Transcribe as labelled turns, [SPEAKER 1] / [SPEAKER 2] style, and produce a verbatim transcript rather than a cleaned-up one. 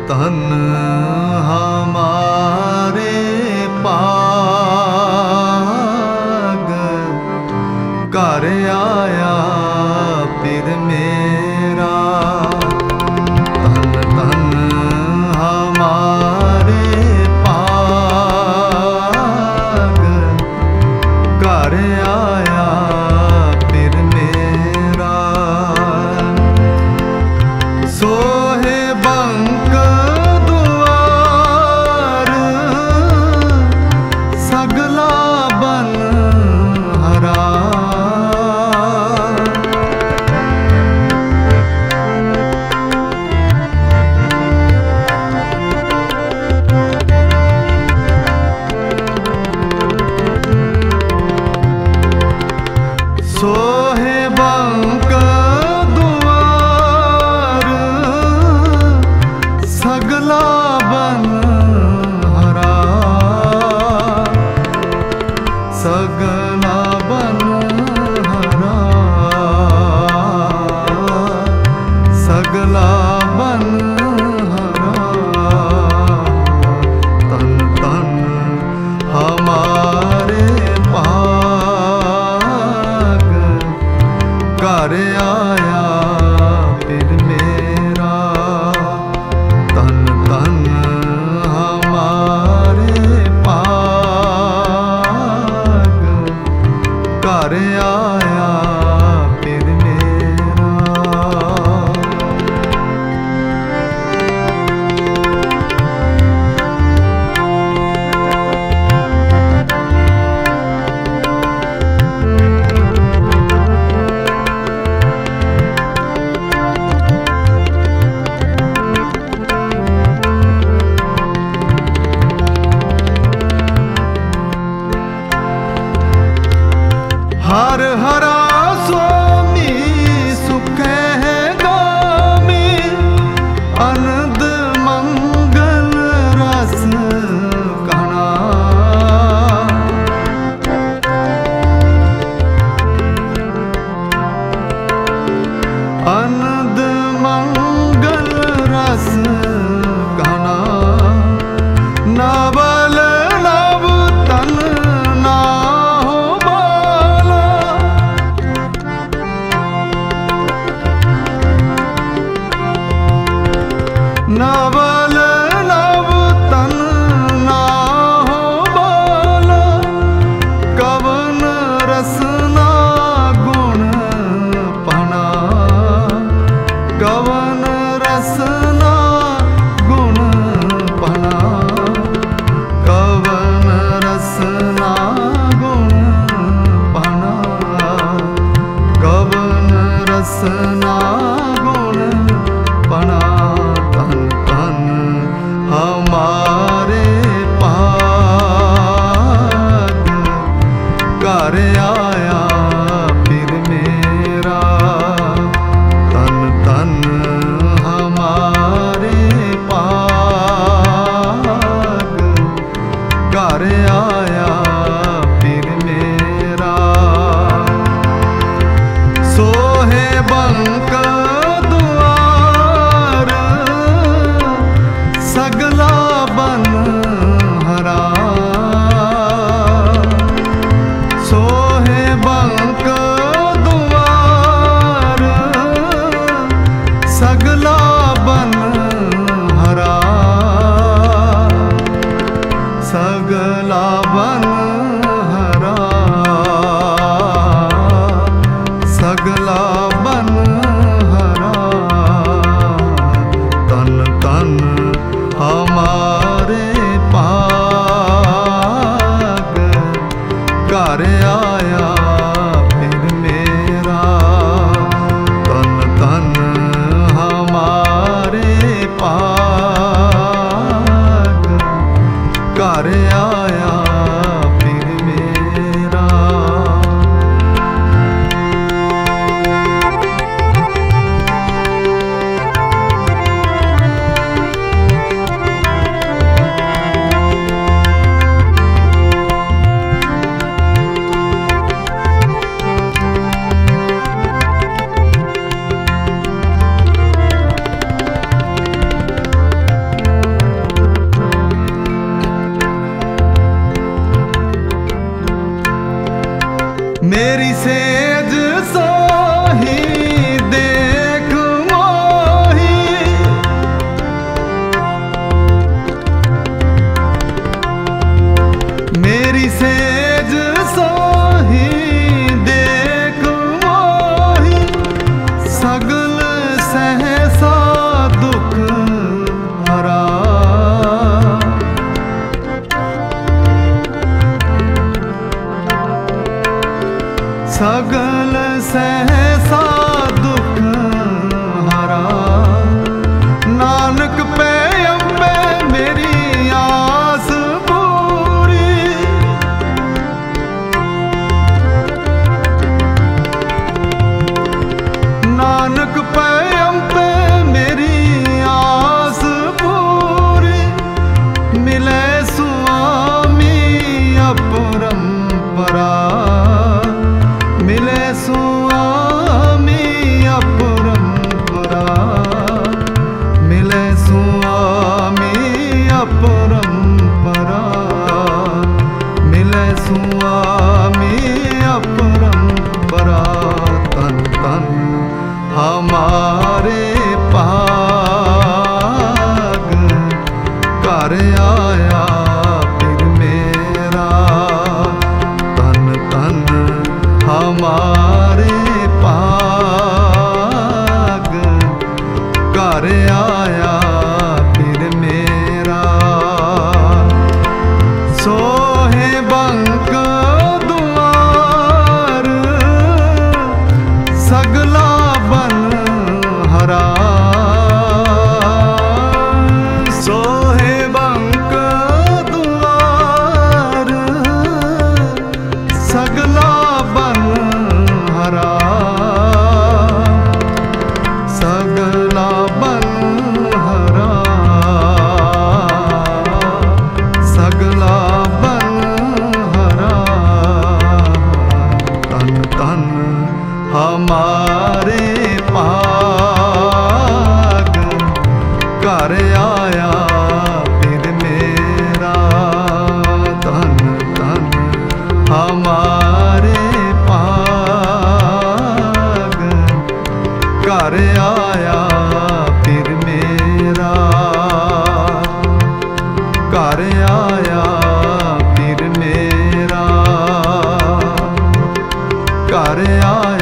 [SPEAKER 1] तन हमारे पाग कर आया फिर मेरा। तन तन हमारे पाग कर आया फिर मेरा। सोहे बंक द्वार सगला बन हरा। सोहे बंक द्वार सगला बन हरा। सगला बन हरा। सगला बन हरा। तन तन हमारे पाग कर आया फिर मेरा। तन तन हमारे पाग कर आया फिर मेरा। हर हरा स्वामी सुखे गामी अनंद मंगल रस कणा। अनंद मंगल रस कणा। नवल नव तन ना नवल नव तन ना हो बाला। कवन रसना गुण पना। कवन रसना गुण पना। कवन रसना गुण पना। कवन रसना गुण पना। तन तन हमारे पाग कर आया फिर मेरा। तन तन हमारे पाग कर आया फिर मेरा। सोहे बंक द्वार सगला बन हरा। सोहे बंक द्वार सगला बन हरा। सगला बन हरा। सगला बन हरा। तन तन हमारे पाग कर आया फिर मेरा। तन तन हमारे पाग कर आया फिर मेरा। मेरी सेज सोही देख मोही, मेरी सेज सोही देख मोही, सगल सहसा दुख हरा। सगल सहसा दुख हरा, नानक पे अम्बे मेरी आस पूरी। नानक पे अम्बे मेरी आस पूरी, मिले स्वामी अपरंपरा, मिले स्वामी अपरंपरा, मिले स्वामी अपरंपरा, मिले स्वामी अपरंपरा। तन तन हमारे पाग, घर आया फिर मेरा। तन तन हमारे पाग, घर आया फिर मेरा। सोहे बंक द्वार, सगला बन हरा। सोहे बंक द्वार, सगला बन हरा। सगला बन हरा, सगला बन हरा। तन तन हमारे पाग, घर आया फिर मेरा। तन तन हमारे पाग, घर आया फिर मेरा। घर आया फिर मेरा, घर आया